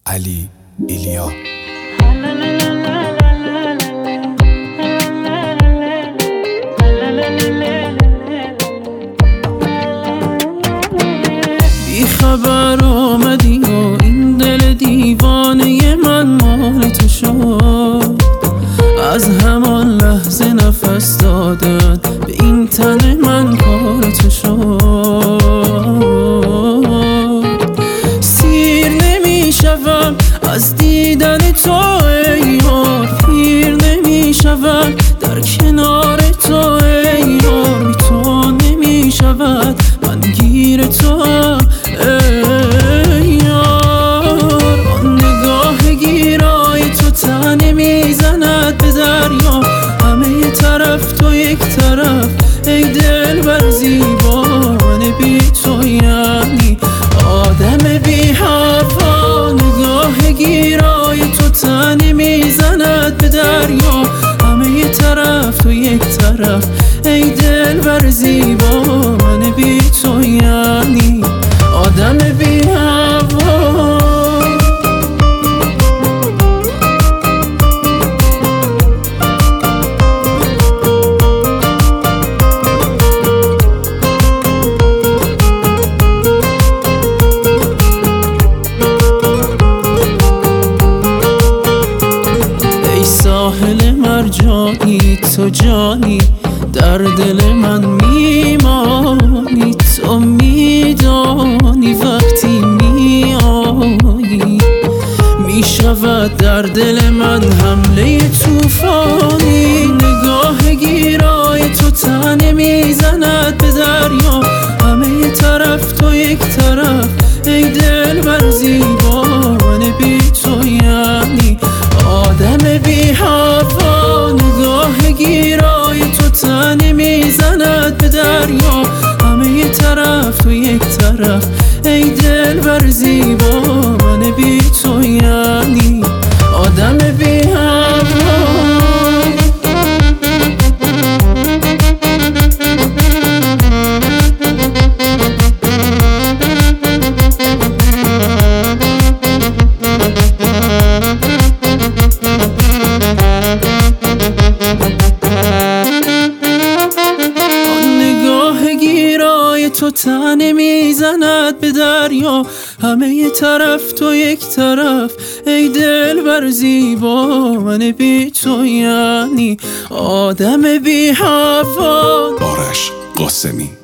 علی ایلیا. بی خبر آمدی و این دل دیوانه من مال تو شد. از همان لحظه نفس دادن به این تن من کار تو شد. سیر نمی شوم از دیدن تو ای یار، پیر نمی شوم در کنار تو ای یار. بی تو نمی شود من گیر تو ای یار. آن نگاه گیرای تو تنه میزند به دریا، همه طرف تو یک طرف ای دل بر زیبا. من بی تو یعنی آدم بی هوا، نگاه گیرای تو تنه میزند به دریا، همه طرف تو یک طرف ای دل بر زیبا. من بی تو یعنی آدم بی هوا. ساحل مرجانی تو جانی، در دل من میمانی. تو میدانی وقتی میایی میشود در دل من حمله توفانی. نگاه گیرای تو تنه میزند به دریا، همه طرف تو یک طرف ای دل بر زیبا. من بی تو یعنی آدم بی هوا، نگاه گیرای تو تنه میزند به دریا، همه طرف تو یک طرف ای دل بر زیبا. من بی تو یعنی آدم بی هوا. تو تنه میزند به دریا، همه طرف تو یک طرف ای دل بر زیبا. من بی تو یعنی آدم بی هوا. آرش قاسمی.